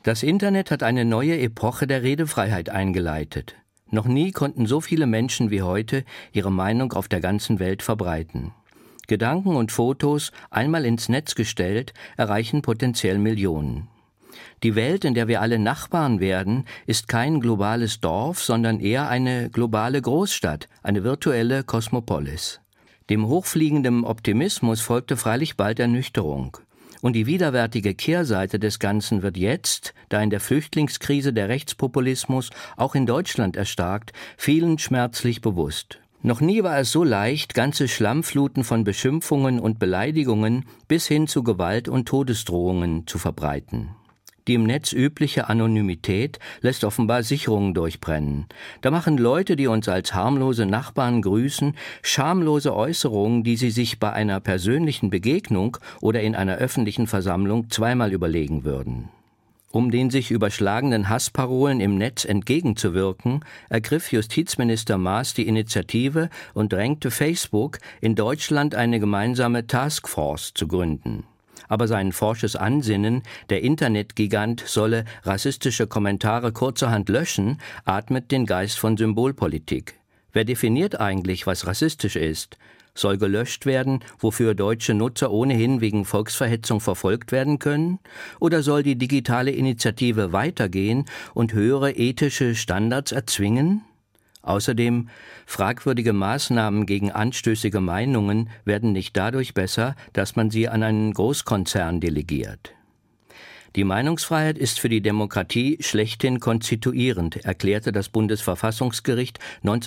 Das Internet hat eine neue Epoche der Redefreiheit eingeleitet. Noch nie konnten so viele Menschen wie heute ihre Meinung auf der ganzen Welt verbreiten. Gedanken und Fotos, einmal ins Netz gestellt, erreichen potenziell Millionen. Die Welt, in der wir alle Nachbarn werden, ist kein globales Dorf, sondern eher eine globale Großstadt, eine virtuelle Kosmopolis. Dem hochfliegenden Optimismus folgte freilich bald Ernüchterung. Und die widerwärtige Kehrseite des Ganzen wird jetzt, da in der Flüchtlingskrise der Rechtspopulismus auch in Deutschland erstarkt, vielen schmerzlich bewusst. Noch nie war es so leicht, ganze Schlammfluten von Beschimpfungen und Beleidigungen bis hin zu Gewalt und Todesdrohungen zu verbreiten. Die im Netz übliche Anonymität lässt offenbar Sicherungen durchbrennen. Da machen Leute, die uns als harmlose Nachbarn grüßen, schamlose Äußerungen, die sie sich bei einer persönlichen Begegnung oder in einer öffentlichen Versammlung zweimal überlegen würden. Um den sich überschlagenden Hassparolen im Netz entgegenzuwirken, ergriff Justizminister Maaß die Initiative und drängte Facebook, in Deutschland eine gemeinsame Taskforce zu gründen. Aber sein forsches Ansinnen, der Internetgigant solle rassistische Kommentare kurzerhand löschen, atmet den Geist von Symbolpolitik. Wer definiert eigentlich, was rassistisch ist? Soll gelöscht werden, wofür deutsche Nutzer ohnehin wegen Volksverhetzung verfolgt werden können? Oder soll die digitale Initiative weitergehen und höhere ethische Standards erzwingen? Außerdem, fragwürdige Maßnahmen gegen anstößige Meinungen werden nicht dadurch besser, dass man sie an einen Großkonzern delegiert. Die Meinungsfreiheit ist für die Demokratie schlechthin konstituierend, erklärte das Bundesverfassungsgericht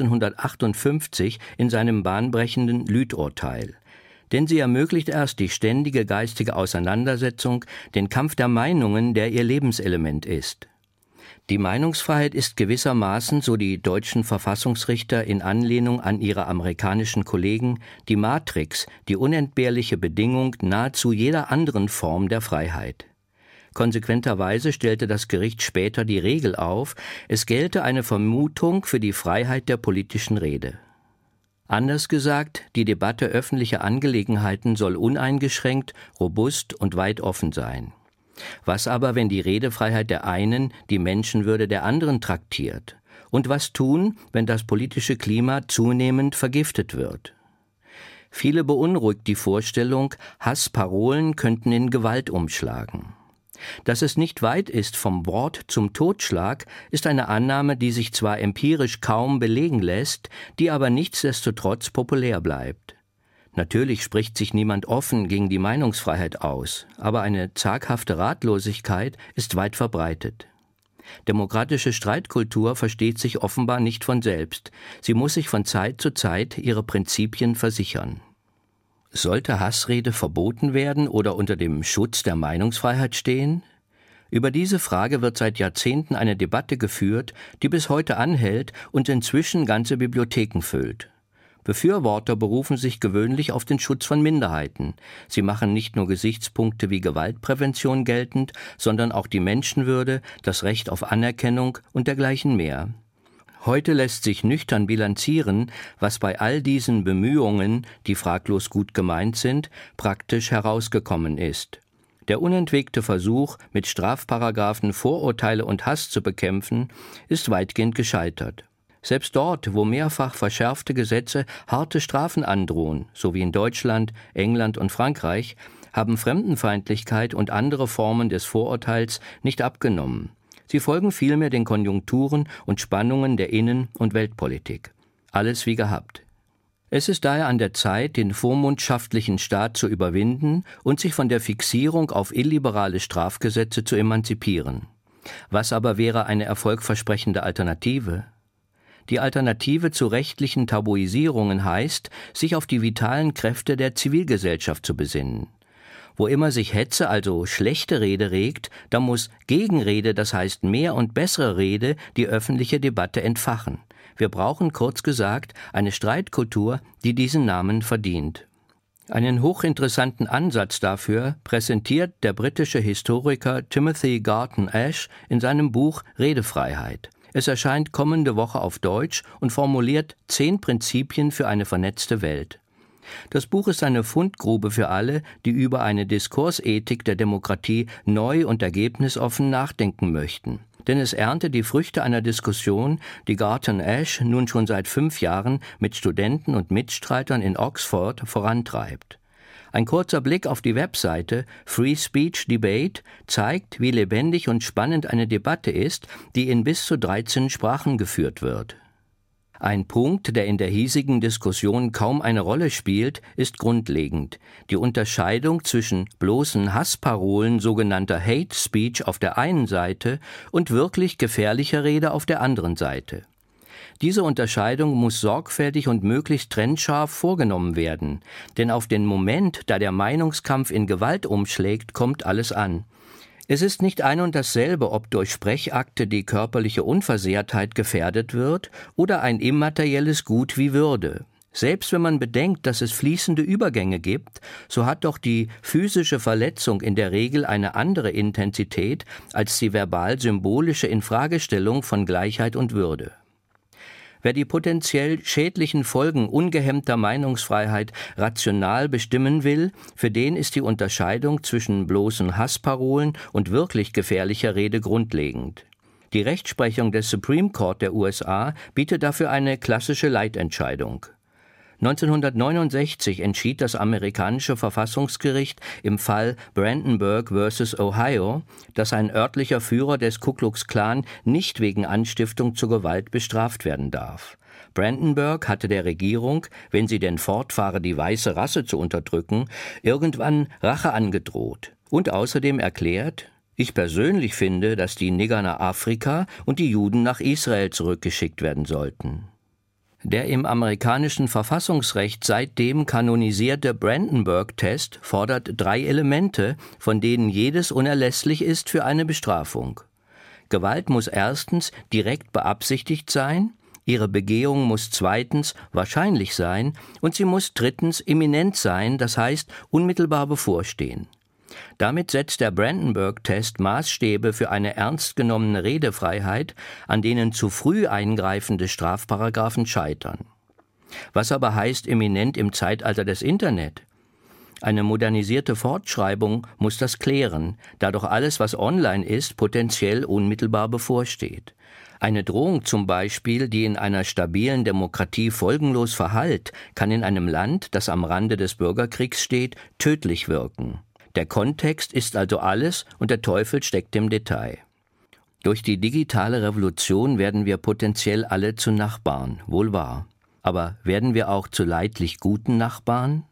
1958 in seinem bahnbrechenden Lüth-Urteil. Denn sie ermöglicht erst die ständige geistige Auseinandersetzung, den Kampf der Meinungen, der ihr Lebenselement ist. Die Meinungsfreiheit ist gewissermaßen, so die deutschen Verfassungsrichter in Anlehnung an ihre amerikanischen Kollegen, die Matrix, die unentbehrliche Bedingung nahezu jeder anderen Form der Freiheit. Konsequenterweise stellte das Gericht später die Regel auf, es gelte eine Vermutung für die Freiheit der politischen Rede. Anders gesagt, die Debatte öffentlicher Angelegenheiten soll uneingeschränkt, robust und weit offen sein. Was aber, wenn die Redefreiheit der einen die Menschenwürde der anderen traktiert? Und was tun, wenn das politische Klima zunehmend vergiftet wird? Viele beunruhigt die Vorstellung, Hassparolen könnten in Gewalt umschlagen. Dass es nicht weit ist vom Wort zum Totschlag, ist eine Annahme, die sich zwar empirisch kaum belegen lässt, die aber nichtsdestotrotz populär bleibt. Natürlich spricht sich niemand offen gegen die Meinungsfreiheit aus, aber eine zaghafte Ratlosigkeit ist weit verbreitet. Demokratische Streitkultur versteht sich offenbar nicht von selbst. Sie muss sich von Zeit zu Zeit ihre Prinzipien versichern. Sollte Hassrede verboten werden oder unter dem Schutz der Meinungsfreiheit stehen? Über diese Frage wird seit Jahrzehnten eine Debatte geführt, die bis heute anhält und inzwischen ganze Bibliotheken füllt. Befürworter berufen sich gewöhnlich auf den Schutz von Minderheiten. Sie machen nicht nur Gesichtspunkte wie Gewaltprävention geltend, sondern auch die Menschenwürde, das Recht auf Anerkennung und dergleichen mehr. Heute lässt sich nüchtern bilanzieren, was bei all diesen Bemühungen, die fraglos gut gemeint sind, praktisch herausgekommen ist. Der unentwegte Versuch, mit Strafparagraphen Vorurteile und Hass zu bekämpfen, ist weitgehend gescheitert. Selbst dort, wo mehrfach verschärfte Gesetze harte Strafen androhen, so wie in Deutschland, England und Frankreich, haben Fremdenfeindlichkeit und andere Formen des Vorurteils nicht abgenommen. Sie folgen vielmehr den Konjunkturen und Spannungen der Innen- und Weltpolitik. Alles wie gehabt. Es ist daher an der Zeit, den vormundschaftlichen Staat zu überwinden und sich von der Fixierung auf illiberale Strafgesetze zu emanzipieren. Was aber wäre eine erfolgversprechende Alternative? Die Alternative zu rechtlichen Tabuisierungen heißt, sich auf die vitalen Kräfte der Zivilgesellschaft zu besinnen. Wo immer sich Hetze, also schlechte Rede regt, da muss Gegenrede, das heißt mehr und bessere Rede, die öffentliche Debatte entfachen. Wir brauchen, kurz gesagt, eine Streitkultur, die diesen Namen verdient. Einen hochinteressanten Ansatz dafür präsentiert der britische Historiker Timothy Garton Ash in seinem Buch Redefreiheit. Es erscheint kommende Woche auf Deutsch und formuliert 10 Prinzipien für eine vernetzte Welt. Das Buch ist eine Fundgrube für alle, die über eine Diskursethik der Demokratie neu und ergebnisoffen nachdenken möchten. Denn es erntet die Früchte einer Diskussion, die Garton Ash nun schon seit 5 Jahren mit Studenten und Mitstreitern in Oxford vorantreibt. Ein kurzer Blick auf die Webseite Free Speech Debate zeigt, wie lebendig und spannend eine Debatte ist, die in bis zu 13 Sprachen geführt wird. Ein Punkt, der in der hiesigen Diskussion kaum eine Rolle spielt, ist grundlegend: die Unterscheidung zwischen bloßen Hassparolen sogenannter Hate Speech auf der einen Seite und wirklich gefährlicher Rede auf der anderen Seite. Diese Unterscheidung muss sorgfältig und möglichst trennscharf vorgenommen werden, denn auf den Moment, da der Meinungskampf in Gewalt umschlägt, kommt alles an. Es ist nicht ein und dasselbe, ob durch Sprechakte die körperliche Unversehrtheit gefährdet wird oder ein immaterielles Gut wie Würde. Selbst wenn man bedenkt, dass es fließende Übergänge gibt, so hat doch die physische Verletzung in der Regel eine andere Intensität als die verbal-symbolische Infragestellung von Gleichheit und Würde. Wer die potenziell schädlichen Folgen ungehemmter Meinungsfreiheit rational bestimmen will, für den ist die Unterscheidung zwischen bloßen Hassparolen und wirklich gefährlicher Rede grundlegend. Die Rechtsprechung des Supreme Court der USA bietet dafür eine klassische Leitentscheidung. 1969 entschied das amerikanische Verfassungsgericht im Fall Brandenburg vs. Ohio, dass ein örtlicher Führer des Ku Klux Klan nicht wegen Anstiftung zur Gewalt bestraft werden darf. Brandenburg hatte der Regierung, wenn sie denn fortfahre, die weiße Rasse zu unterdrücken, irgendwann Rache angedroht und außerdem erklärt: Ich persönlich finde, dass die Neger nach Afrika und die Juden nach Israel zurückgeschickt werden sollten. Der im amerikanischen Verfassungsrecht seitdem kanonisierte Brandenburg-Test fordert 3 Elemente, von denen jedes unerlässlich ist für eine Bestrafung. Gewalt muss erstens direkt beabsichtigt sein, ihre Begehung muss zweitens wahrscheinlich sein und sie muss drittens imminent sein, das heißt unmittelbar bevorstehen. Damit setzt der Brandenburg-Test Maßstäbe für eine ernst genommene Redefreiheit, an denen zu früh eingreifende Strafparagraphen scheitern. Was aber heißt imminent im Zeitalter des Internet? Eine modernisierte Fortschreibung muss das klären, da doch alles, was online ist, potenziell unmittelbar bevorsteht. Eine Drohung zum Beispiel, die in einer stabilen Demokratie folgenlos verhallt, kann in einem Land, das am Rande des Bürgerkriegs steht, tödlich wirken. Der Kontext ist also alles und der Teufel steckt im Detail. Durch die digitale Revolution werden wir potenziell alle zu Nachbarn, wohl wahr. Aber werden wir auch zu leidlich guten Nachbarn?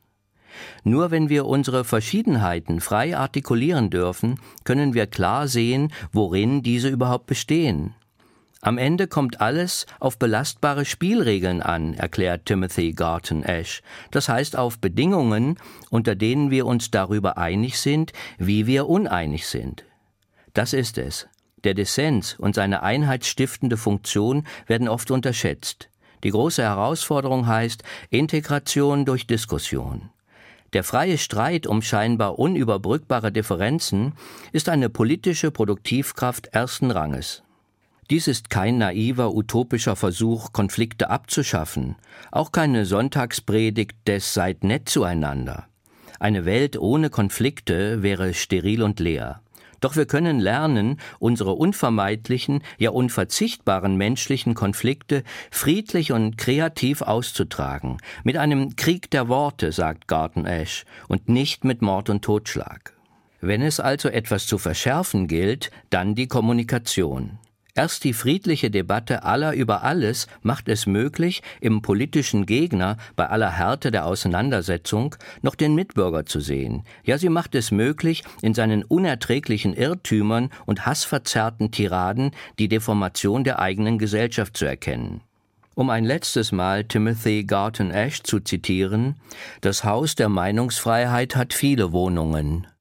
Nur wenn wir unsere Verschiedenheiten frei artikulieren dürfen, können wir klar sehen, worin diese überhaupt bestehen. Am Ende kommt alles auf belastbare Spielregeln an, erklärt Timothy Garton Ash. Das heißt auf Bedingungen, unter denen wir uns darüber einig sind, wie wir uneinig sind. Das ist es. Der Dissens und seine einheitsstiftende Funktion werden oft unterschätzt. Die große Herausforderung heißt Integration durch Diskussion. Der freie Streit um scheinbar unüberbrückbare Differenzen ist eine politische Produktivkraft ersten Ranges. Dies ist kein naiver, utopischer Versuch, Konflikte abzuschaffen, auch keine Sonntagspredigt des Seid nett zueinander. Eine Welt ohne Konflikte wäre steril und leer. Doch wir können lernen, unsere unvermeidlichen, ja unverzichtbaren menschlichen Konflikte friedlich und kreativ auszutragen. Mit einem Krieg der Worte, sagt Garton Ash, und nicht mit Mord und Totschlag. Wenn es also etwas zu verschärfen gilt, dann die Kommunikation. Erst die friedliche Debatte aller über alles macht es möglich, im politischen Gegner bei aller Härte der Auseinandersetzung noch den Mitbürger zu sehen. Ja, sie macht es möglich, in seinen unerträglichen Irrtümern und hassverzerrten Tiraden die Deformation der eigenen Gesellschaft zu erkennen. Um ein letztes Mal Timothy Garton Ash zu zitieren: Das Haus der Meinungsfreiheit hat viele Wohnungen.